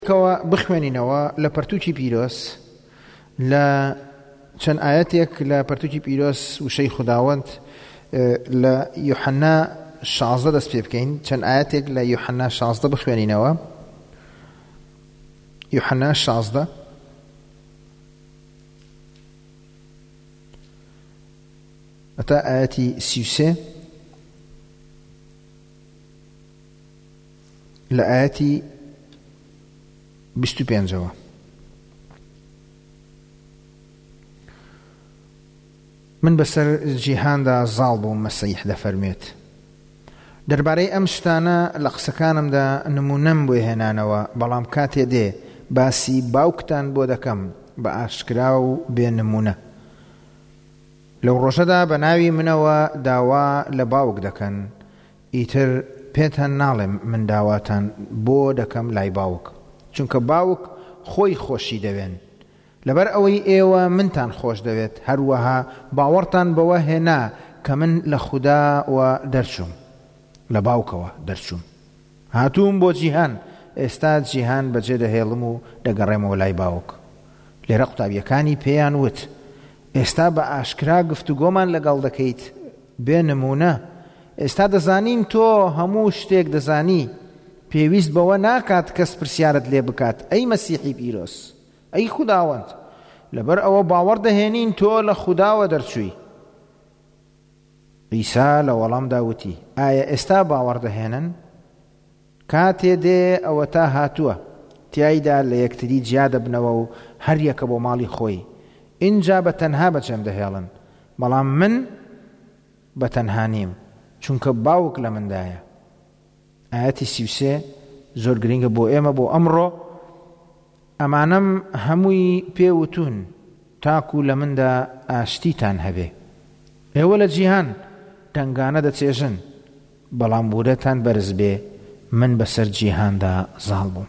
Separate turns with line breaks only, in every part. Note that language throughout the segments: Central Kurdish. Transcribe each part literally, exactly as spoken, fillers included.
کەوە بخوێنینەوە لە پەرتووکی پیرۆس لە چەند ئاەتێک لە پەرتووکی پیرۆس وشەی خوداوەند لە یوحەنا شازدە دەست پێ بکەین. چەند ئاەتێک لە یوحەنا شازدە بخوێنینەوە. یوحەنا شازدە ئەتا ئاەتی سی و سێ لە ئاەتی بیست و پێنجەوە. من بەسەر جیهاندا زاڵ بووم، مەسیح دەفەرمێت. دەربارەی ئەم شتانە لە قسەکانمدا نمونەم بۆ هێنانەوە، بەڵام کاتێ دێ باسی باوکتان بۆ دەکەم بە ئاشکرا و بێ نمونە. لەو ڕۆژەدا بە ناوی منەوە داوا لە باوک دەکەن، ئیتر پێتان ناڵێم من داواتان بۆ دەکەم لای باوک، چونکە باوک خۆی خۆشی دەوێن. لەبەر ئەوەی ئێوە منتان خۆش دەوێت، هەروەها باوەڕتان بەوە هێنا کە من لە خوداوە دەرچووم، لە باوکەوە دەرچووم. هاتووم بۆ جیهان، ئێستا جیهان بەجێ دەهێڵم و دەگەڕێمەوە لای باوک. لێرە قوتابیەکانی پێیان وت، ئێستا بە ئاشکرا گفتوگۆمان لەگەڵ دەکەیت بێ نمونە. ئێستا دەزانین تۆ هەموو شتێک دەزانی، پێویست بەوە ناکات کەس پرسیارت لێ بکات. ئەی مەسیحی پیرۆس، ئەی خوداوەند، لەبەر ئەوە باوەڕ دەهێنین تۆ لە خوداوە دەرچووی. عیسا لە وەڵامدا وتی، ئایا ئێستا باوەڕ دەهێنن؟ کاتێ دێ ئەوە تا هاتووە، تیایدا لە یەکتری جیا دەبنەوە و هەر یەکە بۆ ماڵی خۆی. اینجا بە تەنها بەجێم دەهێڵن، بەڵام من بە تەنها نیم، چونکە باوک لە مندایە. ئاەتی سی و سێ زۆر گرنگە بۆ ئێمە بۆ ئەمڕۆ. ئەمانەم هەمووی پێوتون تاکو لە مندا ئاشتیتان هەبێ. ئێوە لە جیهان تنگانە دەچێژن، بەڵام بورەتان بەرز بێ، من بەسەر جیهاندا زاڵ بووم.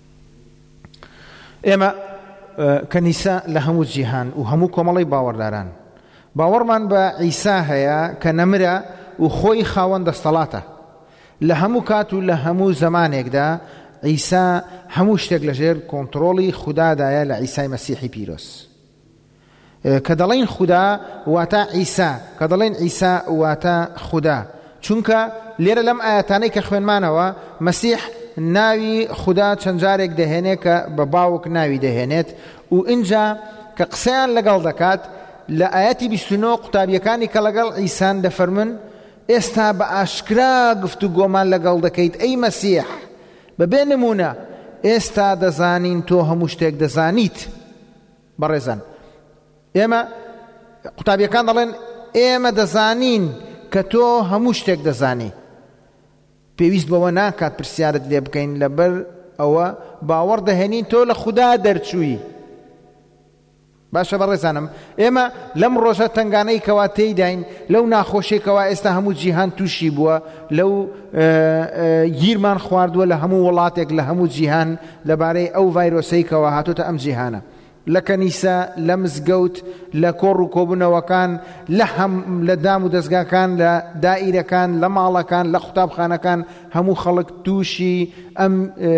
ئێمە کەنیسا لە هەموو جیهان و هەموو کۆمەڵی باوەڕداران باوەڕمان بە عیسا هەیە کە نەمرە و خۆی خاوەن دەستەڵاتە. لە هەموو کات و لە هەموو زەمانێکدا عیسا هەموو شتێک لەژێر کۆنتڕۆڵی خودادایە لە عیسای مەسیحی پیرۆس. کە دەڵێن خوددا واتە عیسا، کە دەڵێن عیسا واتە خوددا، چونکە لێرە لەم ئاەتانەی کە خوێنمانەوە مەسیح ناوی خوددا چەند جارێک دەهێنێت کە بە باوک ناوی دەهێنێت. و اینجا کە قسەیان لەگەڵ دەکات لە ئاەتی بیست و نۆ قوتابیەکانی کە لەگەڵ عیسان دەفەرمن، ئێستا بە ئاشکرا گفتوگۆمان لەگەڵ دەکەیت ئەی مەسیح، بەبێ نمونە. ئێستا دەزانین تۆ هەموو شتێک دەزانیت. بەڕێزان، ئێمە قوتابیەکان دەڵێن ئێمە دەزانین کە تۆ هەموو شتێک دەزانی. پێویست بەوە ناکات پرسیارت لێ بکەین، لەبەر ئەوە باوەڕ دەهێنین تۆ لە خوددا دەرچووی. باشە بەڕێزانم، ئێمە لەم ڕۆژە تنگانەی کەوا تێیداین، لەو ناخۆشیێکەوە ئێستا هەموو جیهان تووشی بووە، لەو گیرمان خواردووە لە هەموو وڵاتێک لە هەموو جیهان لەبارەی ئەو ڤایرۆسەی کەوا هاتوتە ئەم جیهانە، لە کەنیسە، لە مزگەوت، لە کۆڕ و کۆبوونەوەکان، لە هەم لە دام و دەستگاکان، لە دائیرەکان، لە ماڵەکان، لە قوتابخانەکان، هەموو خەڵک تووشی ئەم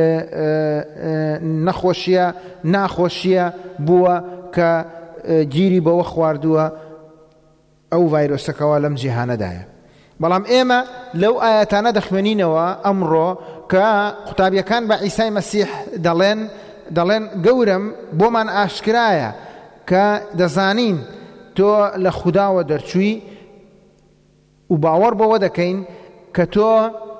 نەخۆشیە ناخۆشیە بووە کە گیری بەوە خواردووە ئەو ڤایرۆسەکەوە لەم جیهانەدایە. بەڵام ئێمە لەو ئاەتانە دەخوێنینەوە ئەمڕۆ کە قوتابیەکان بە عیسای مەسیح دەڵێن دەڵێن گەورم بۆمان ئاشکرایە کە دەزانین تۆ لە خوداوە دەرچووی و باوەڕ بەوە دەکەین کە تۆ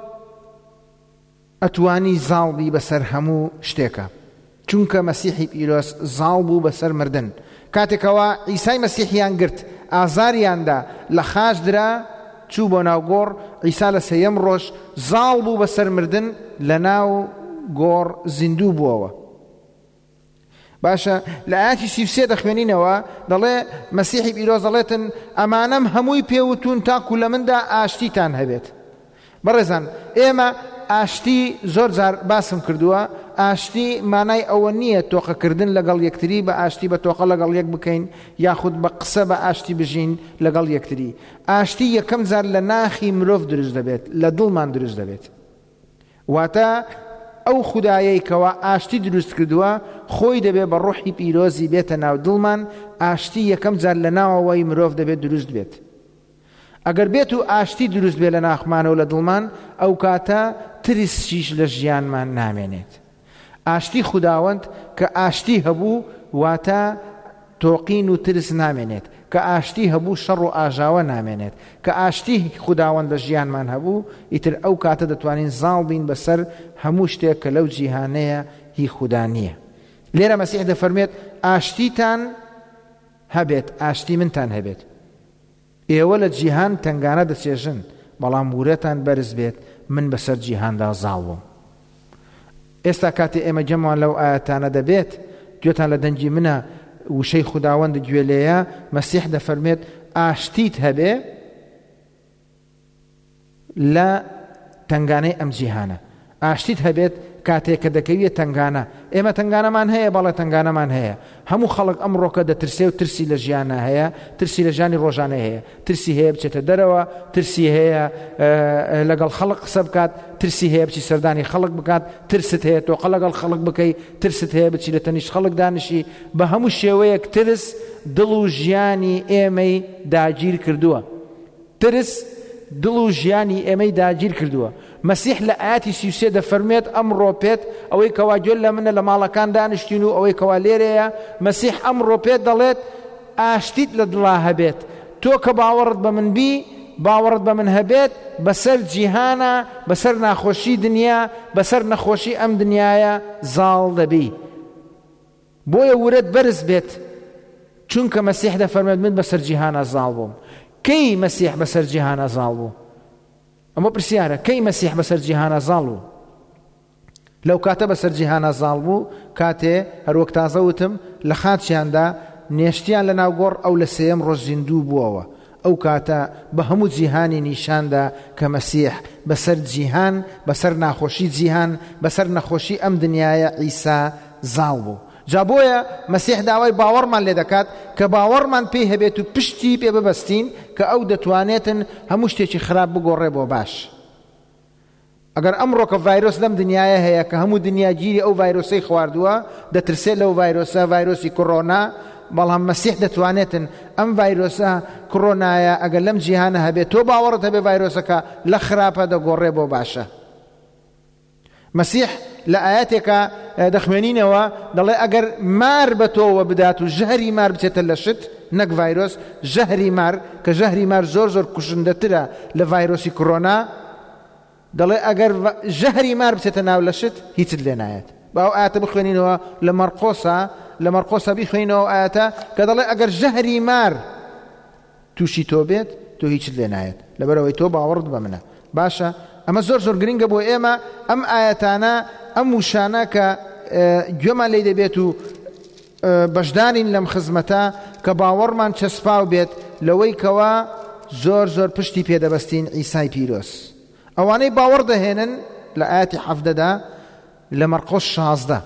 ئەتوانی زاڵبی بەسەر هەموو شتێکە، چونکە مەسیحی پیرۆس زاڵ بوو بەسەر مردن. کاتێکەوە عیسای مەسیحیان گرت، ئازاریاندا، لە خاش درا، چوو بۆ ناو گۆڕ. عیسا لە سەیەم ڕۆژ زاڵ بوو بەسەر مردن، لە ناو گۆڕ زیندوو بووەوە. باشە، لە ئاەتی سی و سێ دەخوێنینەوە، دەڵێ مەسیحی پیرۆز دەڵێتن ئەمانەم هەمووی پێوتون تاکو لە مندا ئاشتیتان هەبێت. بەڕێزان، ئێمە ئاشتی زۆر جار باسم کردووە، ئاشتی مانای ئەوە نییە تۆقەکردن لەگەڵ یەکتری بە ئاشتی بە تۆقە لەگەڵ یەک بکەین، یاخود بە قسە بە ئاشتی بژین لەگەڵ یەکتری. ئاشتی یەکەم جار لە ناخی مرۆڤ دروست دەبێت، لە دڵمان دروست دەبێت. واتە ئەو خودایەی کەوا ئاشتی دروست کردووە خۆی دەبێ بە ڕوحی پیرۆزی بێتە ناو دڵمان، ئاشتی یەکەم جار لە ناوەوەی مرۆڤ دەبێت دروست بێت. ئەگەر بێت و ئاشتی دروست بێت لە ناخمانەوە لە دڵمان، ئەو کاتە ترسیش لە ژیانمان نامێنێت. ئاشتی خوداوەند کە ئاشتی هەبوو واتە تۆقین و ترس نامێنێت، کە ئاشتی هەبوو شەڕ و ئاژاوە نامێنێت، کە ئاشتی خوداوەند لە ژیانمان هەبوو ئیتر ئەو کاتە دەتوانین زاڵ بین بەسەر هەموو شتێک کە لەو جیهانەیە هی خوددا نییە. لێرە مەسیح دەفەرمێت ئاشتیتان هەبێت، ئاشتی منتان هەبێت. ئێوە لە جیهان تنگانە دەچێژن، بەڵام ورەتان بەرز بێت، من بەسەر جیهاندا زاڵ بووم. ئێستا کاتێ ئێمە جەموان لەو ئاەتانە دەبێت، گوێتان لە دەنگی منە وشەی خوداوەند گوێ لێیە، مەسیح دەفەرمێت ئاشتیت هەبێ لە تنگانەی ئەم جیهانە، ئاشتیت هەبێت کاتێک کە دەکەویە تنگانە. ئێمە تنگانەمان هەیە، بەڵێ تنگانەمان هەیە. هەموو خەڵک ئەمڕۆکە دەترسێ و ترسی لە ژیانە هەیە، ترسی لە ژیانی ڕۆژانە هەیە، ترسی هەیە بچێتە دەرەوە، ترسی هەیە لەگەڵ خەڵک قسە بکات، ترسی هەیە بچی سەردانی خەڵک بکات، ترست هەیە تۆقە لەگەڵ خەڵک بکەی، ترست هەیە بچی لە تەنیشت خەڵک دانیشی. بە هەموو شێوەیەک ترس دڵ و ژیانی ئێمەی داگیر کردووە. ترس دڵ و ژیانی ئێمەی داگیر کردووە. مەسیح لە ئاەتی سی و سێ دەفەرمێت ئەمڕۆ پێت ئەوەی کەوا گوێل لە منە لە ماڵەکان دانیشتین و ئەوەی کەوا لێرەیە، مەسیح ئەمڕۆ پێت دەڵێت ئاشتیت لە دڵا هەبێت. تۆ کە باوەڕت بە من بی، باوەڕت بە من هەبێت، بەسەر جیهانە، بەسەر ناخۆشی دنیا، بەسەر نەخۆشی ئەم دنیاە زاڵ دەبی. بۆیە ورەت بەرز بێت، چونکە مەسیح دەفەرمێت من بەسەر جیهانە زاڵ بووم. کەی مەسیح بەسەر جیهانە زاڵ بوو؟ ئەمە پرسیارە، کەی مەسیح بەسەر جیهانە زاڵ بوو؟ لەو کاتە بەسەر جیهانە زاڵ بوو کاتێ هەروەک تازە وتم لە خاچیاندا نێشتیان لە ناو گۆڕ ئەو لە سێیەم ڕۆژ زیندوو بووەوە. ئەو کاتە بە هەموو جیهانی نیشاندا کە مەسیح بەسەر جیهان، بەسەر ناخۆشی جیهان، بەسەر نەخۆشی ئەم دنیاە ئیسا زاڵ بوو. جا بۆیە مەسیح داوای باوەڕمان لێ دەکات کە باوەڕمان پێی هەبێت و پشتی پێ ببەستین کە ئەو دەتوانێتن هەموو شتێکی خراپ بگۆڕێ بۆ باش. ئەگەر ئەمڕۆ کە ڤایرۆس لەم دنیاە هەیە کە هەموو دنیا گیری ئەو ڤایرۆسەی خواردووە، دەترسێت لەو ڤایرۆسە، ڤایرۆسی کۆڕۆنا، بەڵام مەسیح دەتوانێتن ئەم ڤایرۆسە کۆڕۆنایە ئەگەر لەم جیهانە هەبێت تۆ باوەڕت هەبێ ڤایرۆسەکە لە خراپە دەگۆڕێ بۆ باشە. مەسیح لە ئاەتێکە دەخوێنینەوە دەڵێ ئەگەر مار بە تۆوە بدات و ژەهری مار بچێتە لە شت، نەک ڤایرۆس، ژەهری مار، کە ژەهری مار زۆر زۆر کوشندەترە لە ڤایرۆسی کۆڕۆنا، دەڵێ ئەگەر ژەهری مار بچێتە ناو لە شت هیچت لێ نایەت. باو ئاەتە بخوێنینەوە لە مەرقۆسە، لە مەرقۆسە بیخوێنەوە ئاەتە کە دەڵێ ئەگەر ژەهری مار تووشی تۆ بێت تۆ هیچت لێ نایەت، لەبەرەوەی تۆ باوەڕت بە منە. باشە، ئەمە زۆر زۆر گرنگە بۆ ئێمە ئەم ئاەتانە، ئەم وشانە کە گوێمان لێ دەبێت و بەشدارین لەم خزمەتە کە باوەڕمان چەسپاو بێت لەوەی کەوا زۆر زۆر پشتی پێدەبەستین ئیسای پیرۆز. ئەوانەی باوەڕ دەهێنن لە ئاەتی حەفدەدا لە مەرقۆس شازدە،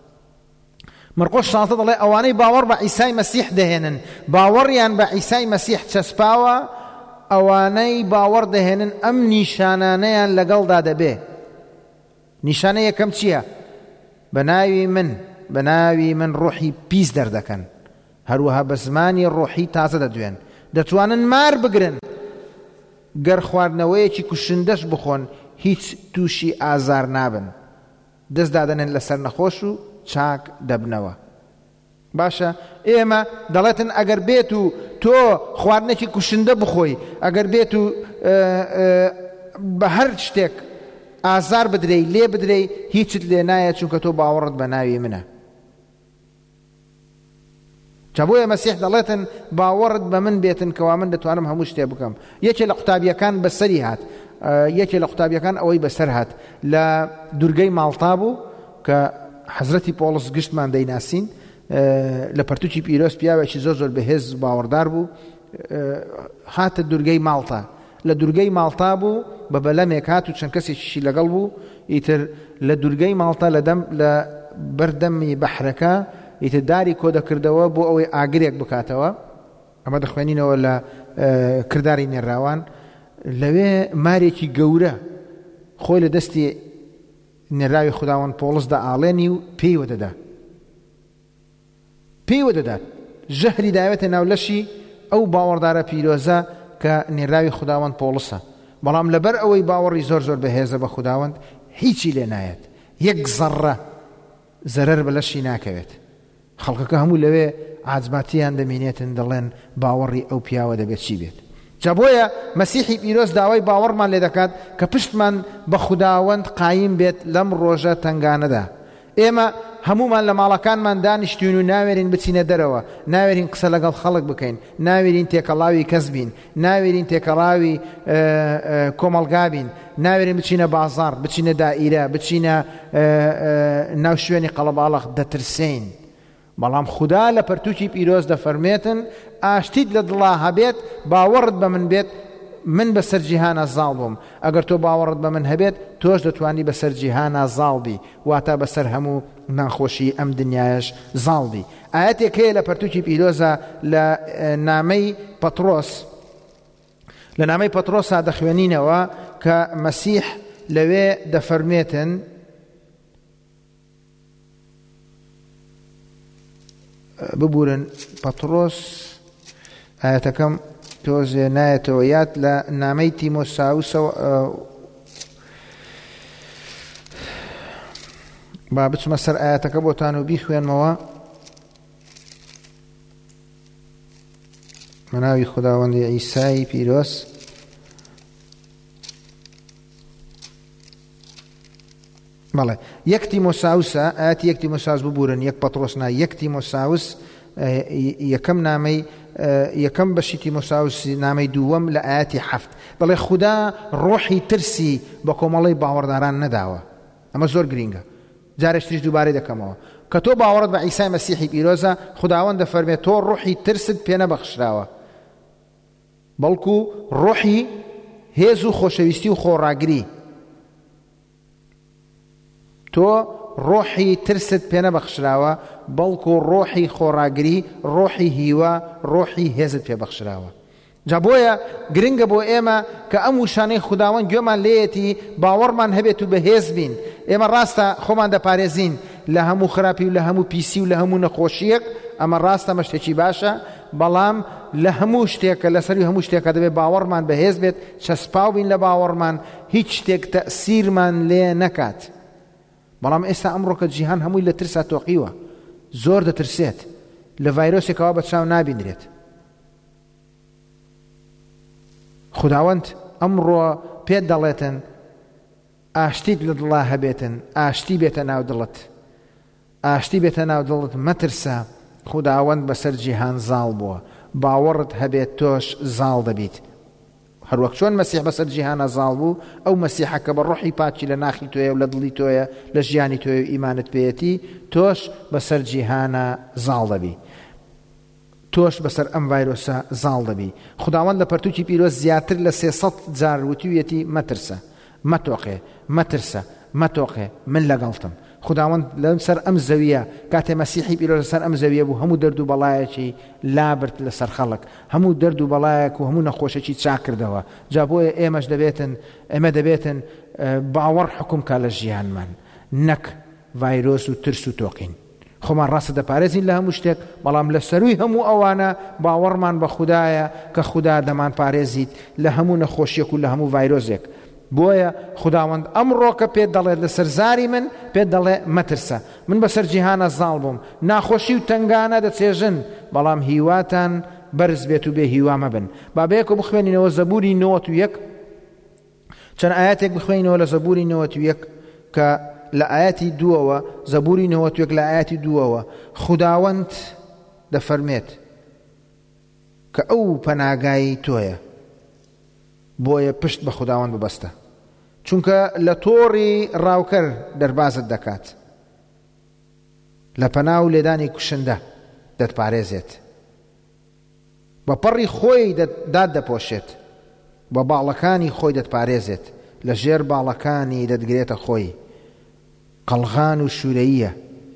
مەرقۆس شازدە دەڵێ ئەوانەی باوەڕ بە ئیسای مەسیح دەهێنن، باوەڕیان بە ئیسای مەسیح چەسپاوە، ئەوانەی باوەڕ دەهێنن ئەم نیشانانەیان لەگەڵدا دەبێ. نیشانە یەکەم چییە؟ بە ناوی من، بە ناوی من ڕۆحی پیس دەردەکەن، هەروەها بە زمانی ڕۆحی تازە دەدوێن، دەتوانن مار بگرن، گەر خواردنەوەیەکی کوشندەش بخۆن هیچ تووشی ئازار نابن، دەست دادەنێن لەسەر نەخۆش و چاک دەبنەوە. باشە، ئێمە دەڵێتن ئەگەر بێت و تۆ خواردنێکی کوشندە بخۆی، ئەگەر بێت و بە هەر شتێک ئازار بدرێی لێ بدرێی هیچت لێ نایە، چونکە تۆ باوەڕت بە ناوی منە. جا بۆیە مەسیح دەڵێتن باوەڕت بە من بێتن کەوا من دەتوانم هەموو شتێ بکەم. یەکێ لە قوتابیەکان بەسەری هات، یەکێ لە قوتابیەکان ئەوەی بەسەر هات لە دوورگەی ماڵتا بوو کە حەزرەتی پۆڵس گشتمان دەیناسین، لە پەرتووکی پیرۆز پیاوێکی زۆر زۆر بەهێز باوەڕدار بوو، هاتە دوورگەی ماڵتا. لە دوورگەی ماڵتا بوو، بە بەلەمێک هات و چەند کەسێکیشی لەگەڵ بوو. ئیتر لە دوورگەی ماڵتا لە بەردەمی بەحرەکە ئیتر داری کۆ دەکردەوە بۆ ئەوەی ئاگرێک بکاتەوە. ئەمە دەخوێنینەوە لە کرداری نێراوان. لەوێ مارێکی گەورە خۆی لە دەستی نێراوی خوداوەند پۆڵس دەئاڵێنی و پێی وەدەدا پێی وەدەدات ژەهری داوێتە ناو لەشی ئەو باوەڕدارە پیرۆزە کە نێراوی خوداوەند پۆڵسە. بەڵام لەبەر ئەوەی باوەڕی زۆر زۆر بەهێزە بە خوداوەند هیچی لێ نایەت، یەک زەڕە زەرەر بە لەشی ناکەوێت. خەڵکەکە هەموو لەوێ عاجباتیان دەمێنێتن، دەڵێن باوەڕی ئەو پیاوە دەبێت چی بێت. جا بۆیە مەسیحی پیرۆز داوای باوەڕمان لێ دەکات کە پشتمان بە خوداوەند قایم بێت لەم ڕۆژە تنگانەدا. ئێمە هەمومان لە ماڵەکانمان دانیشتوین و ناوێرین بچینە دەرەوە، ناوێرین قسە لەگەڵ خەڵک بکەین، ناوێرین تێکەڵاوی کەس بین، ناوێرین تێکەڵاوی کۆمەڵگا بین، ناوێرین بچینە بازاڕ، بچینە دائیرە، بچینە ناو شوێنی قەڵەباڵغ، دەترسین. بەڵام خوددا لە پەرتووکی پیرۆز دەفەرمێتن ئاشتیت لە دڵا هەبێت، باوەڕت بە من بێت، من بەسەر جیهانە زاڵ بووم. ئەگەر تۆ باوەڕت بە من هەبێت تۆش دەتوانی بەسەر جیهانە زاڵ بی، واتە بەسەر هەموو ناخۆشی ئەم دنیایش زاڵ بی. ئاەتێک هەیە لە پەرتووکی پیرۆزە لە نامەی پەترۆس لە نامەی پەترۆسا دەخوێنینەوە کە مەسیح لەوێ دەفەرمێتن ببورن پەترۆس ئاەتەکەم تۆزێ نایەتەوە یاد لە نامەی تیمۆساوسەوە با بچمە سەر ئاەتەکە بۆتان و بیخوێنمەوە. مەناوی خوداوەندی عیسای پیرۆز بەڵێ یەک تیمۆساوسە ئاەتی یەک تیمۆساوس ببورن، یەک پەترۆس نا یەک تیمۆساوس یەکەم نامەی یەکەم بەشی تیمۆساوس نامەی دووەم لە ئاەتی حەفت دەڵێ خوددا ڕۆحی ترسی بە کۆمەڵی باوەڕداران نەداوە. ئەمە زۆر گرینگە، جارێک تریش دووبارەی دەکەمەوە کە تۆ باوەڕت بە عیسای مەسیحی پیرۆزە، خوداوەند دەفەرمێت تۆ ڕۆحی ترست پێ نەبەخشراوە، بەڵکو ڕۆحی هێز و خۆشەویستی و خۆڕاگری. تۆ ڕۆحی ترست پێ نەبەخشراوە بەڵکو ڕۆحی خۆڕاگری، ڕۆحی هیوا، ڕۆحی هێزت پێ بەخشراوە. جا بۆیە گرنگە بۆ ئێمە کە ئەم وشانەی خوداوەند گوێمان لێیەتی باوەڕمان هەبێت و بەهێز بین. ئێمە ڕاستە خۆمان دەپارێزین لە هەموو خراپی و لە هەموو پیسی و لە هەموو نەخۆشیەک، ئەمە ڕاستە مە شتێکی باشە، بەڵام لە هەموو شتێکە لەسەری هەموو شتێکە دەبێت باوەڕمان بەهێز بێت، چەسپاو بین لە باوەڕمان، هیچ شتێک تەسیرمان لێ نەکات. بەڵام ئێستا ئەمڕۆکە جیهان هەمووی لە ترسا تۆقیوە، زۆر دەترسێت، لە ڤایرۆسێکەوە بە چاو نابینرێت. خوداوەند ئەمڕۆ پێت دەڵێتن ئاشتیت لە دڵا هەبێتن، ئاشتی بێتە ناو دڵت، ئاشتی بێتە ناو دڵت، مەترسە. خوداوەند بەسەر جیهان زاڵ بووە، باوەڕت هەبێت تۆش زاڵ دەبیت. هەروەک چۆن مەسیح بەسەر جیهانە زاڵ بوو، ئەو مەسیحە کە بە ڕۆحی پاکی لە ناخی تۆیە و لە دڵی تۆیە، لە ژیانی تۆیە و ئیمانت پێیەتی، تۆش بەسەر جیهانە زاڵ دەبی، تۆش بەسەر ئەم ڤایرۆسە زاڵ دەبی. خوداوەند لە پەرتووکی پیرۆز زیاتر لە سێسەد جار وتوویەتی مەترسە، مەتۆقێ، مەترسە، مەتۆقێ، من لەگەڵتم. خوداوەند لەم سەر ئەم زەویە کاتێ مەسیحی پیرۆز سەر ئەم زەویە بوو، هەموو دەرد و بەڵایەکی لابرد لەسەر خەڵک، هەموو دەرد و بەڵایەک و هەموو نەخۆشێکی چاکردەوە. جا بۆیە ئێمەش دەبێتن ئێمە دەبێتن باوەڕ حکوم کا لە ژیانمان، نەک ڤایرۆس و ترس و تۆقین. خۆمان ڕاستە دەپارێزین لە هەموو شتێک، بەڵام لە سەروی هەموو ئەوانە باوەڕمان بە خودایە کە خوددا دەمان پارێزیت لە هەموو نەخۆشیەک و لە هەموو ڤایرۆزێک. بۆیە خوداوەند ئەمڕۆکە پێت دەڵێت لەسەر زاری من پێت دەڵێ مەترسە، من بەسەر جیهانە زاڵ بووم، ناخۆشی و تنگانە دەچێژن، بەڵام هیواتان بەرز بێت و بێ هیوا مەبن. با بەیەکە بخوێنینەوە زەبوری نۆت و یەک، چەند ئاەتێک بخوێنینەوە لە زەبوری نۆت و یەک کە لە ئاەتی دووەوە، زەبوری نۆت و یەک لە ئاەتی دووەوە خوداوەند دەفەرمێت کە ئەو پەناگای تۆیە، بۆیە پشت بە خوداوەند ببەستە، چونکە لە تۆڕی ڕاوکەر دەربازت دەکات، لە پەنا و لێدانی کوشندە دەتپارێزێت، بە پەڕی خۆی داد دەپۆشێت، بە باڵەکانی خۆی دەتپارێزێت، لە ژێر باڵەکانی دەتگرێتە خۆی. قەڵغان و شوورەییە،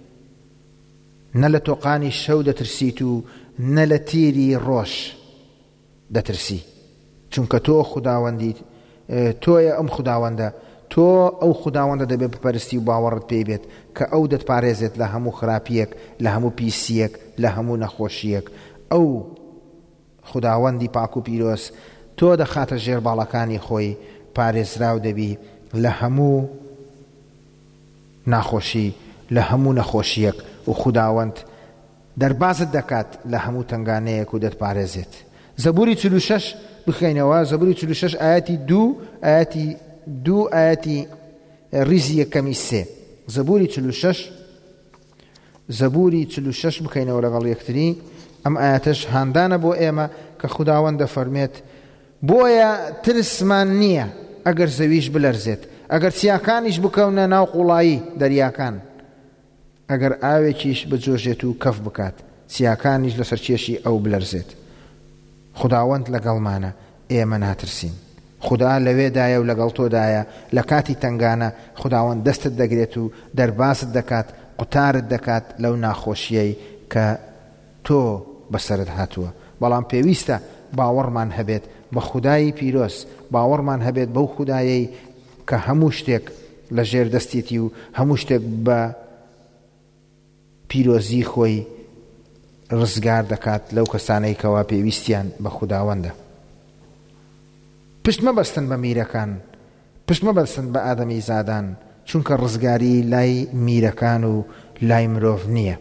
نە لە تۆقانی شەو دەترسیت و نە لە تیری ڕۆژ دەترسی، چونکە تۆ خوداوەندی تۆیە، ئەم خوداوەندە تۆ تۆ ئەو خوداوەندە دەبێت بپەرستی و باوەڕت پێی بێت کە ئەو دەتپارێزێت لە هەموو خراپیەک، لە هەموو پیسیەک، لە هەموو نەخۆشیەک. ئەو خوداوەندی پاک و پیرۆز تۆ دەخاتە ژێر باڵەکانی خۆی، پارێزراو دەبی لە هەموو ناخۆشی، لە هەموو نەخۆشیەک، و خوداوەند دەربازت دەکات لە هەموو تنگانەیەک و دەتپارێزێت. زەبوری چل و شەش بخەینەوە، زەبوری چل و شەش ئاەتی دوو ئاەتی دوو ئاەتی ریزی یەکەمی سێ. زەبوری چل و شەش زەبوری چل و شەش بکەینەوە لەگەڵ یەکتری. ئەم ئاەتەش هاندانە بۆ ئێمە کە خوداوەند دەفەرمێت بۆیە ترسمان نییە ئەگەر زەویش بلەرزێت، ئەگەر چیاکانیش بکەونە ناو قوڵایی دەریاکان، ئەگەر ئاوێکیش بجۆژێت و کەف بکات، چیاکانیش لەسەر چێشی ئەو بلەرزێت. خوداوەند لەگەڵمانە، ئێمە ناترسین. خدا لەوێدایە و لەگەڵ تۆدایە. لە کاتی تنگانە خوداوەند دەستت دەگرێت و دەرباست دەکات، قوتارت دەکات لەو ناخۆشیەی کە تۆ بەسەرت هاتووە. بەڵام پێویستە باوەڕمان هەبێت بە خودای پیرۆز، باوەڕمان هەبێت بەو خودایەی کە هەموو شتێک لە ژێر دەستێتی و هەموو شتێک بە پیرۆزی خۆی ڕزگار دەکات لەو کەسانەی کەوا پێویستیان بە خوداوەندە. پشت مەبەستن بە میرەکان، پشت مەبەستن بە ئادەمی زادان، چونکە ڕزگاری لای میرەکان و لای مرۆڤ نییە.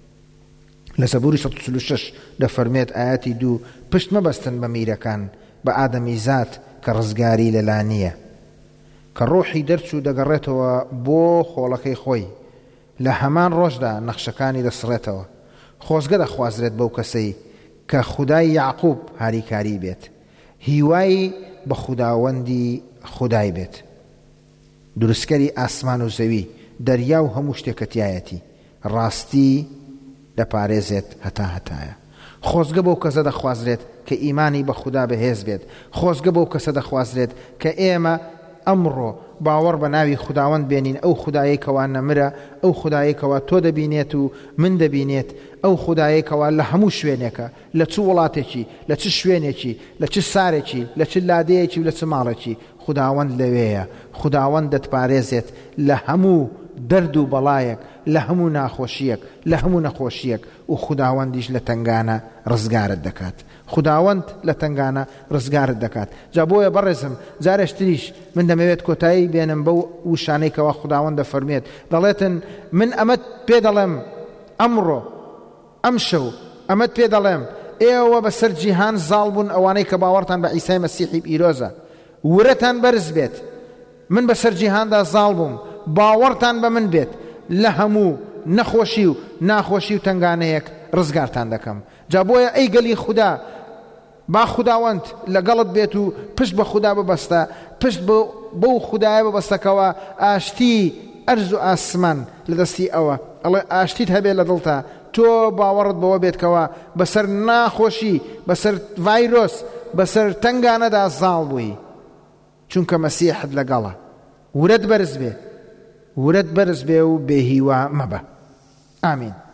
لە زەبوری سەد و چل و شەش دەفەرمێت ئاەتی دوو پشت مەبەستن بە میرەکان، بە ئادەمی زاد کە ڕزگاری لەلا نییە، کە ڕۆحی دەرچوو دەگەڕێتەوە بۆ خۆڵەکەی خۆی، لە هەمان ڕۆژدا نەخشەکانی دەسڕێتەوە. خۆزگە دەخوازرێت بەو کەسەی کە خودای یعقوب هاریکاری بێت، هیوای بە خوداوەندی خودای بێت، دروستکەری ئاسمان و زەوی، دەریا و هەموو شتێکەتیایەتی، ڕاستی دەپارێزێت هەتا هەتایە. خۆزگە بەو کەسە دەخوازرێت کە ئیمانی بە خوددا بەهێز بێت. خۆزگە بەو کەسە دەخوازرێت کە ئێمە ئەمڕۆ باوەڕ بە ناوی خوداوەند بێنین، ئەو خودایەی کەوا نەمرە، ئەو خودایەی کەوا تۆ دەبینێت و من دەبینێت، ئەو خودایەی کەوا لە هەموو شوێنێکە، لە چ وڵاتێکی، لە چ شوێنێکی، لە چ سارێکی، لە چ لادەیەکی و لە چ ماڵێکی. خوداوەند لەوێیە. خوداوەند دەتپارێزێت لە هەموو دەرد و بەڵایەک، لە هەموو ناخۆشیەک، لە هەموو نەخۆشیەک، و خوداوەندیش لە تنگانە ڕزگارت دەکات. خوداوەند لە تنگانە ڕزگارت دەکات. جا بۆیە بەڕێزم جارێشتریش من دەمەوێت کۆتایی بێنم بەو وشانەی کەوا خوداوەند دەفەرمێت، دەڵێتن من ئەمەت پێ دەڵێم ئەمڕۆ ئەم شەو ئەمەت پێ دەڵێم ئێوە بەسەر جیهان زاڵ بوون، ئەوانەی کە باوەڕتان بە عیسای مەسیحی پیرۆزە، ورەتان بەرز بێت. من بەسەر جیهاندا زاڵ بووم، باوەڕتان بە من بێت، لە هەموو نەخۆشی و ناخۆشی و تنگانەیەک ڕزگارتان دەکەم. جا بۆیە ئەی گەلی خوددا، با خوداوەند لەگەڵت بێت و پشت بە خوددا ببەستە، پشت بەو خودایە ببەستەکەوە ئاشتی ئەرز و ئاسمان لە دەستی ئەوە. ئەڵێ ئاشتیت هەبێت لە دڵتا، تۆ باوەڕت بەوە بێتکەوە بەسەر ناخۆشی، بەسەر ڤایرۆس، بەسەر تنگانەدا زاڵ بووی، چونکە مەسیحت لەگەڵە. ورەت بەرز بێ، ورەت بەرز بێ و بێهیوا مەبە. ئامین.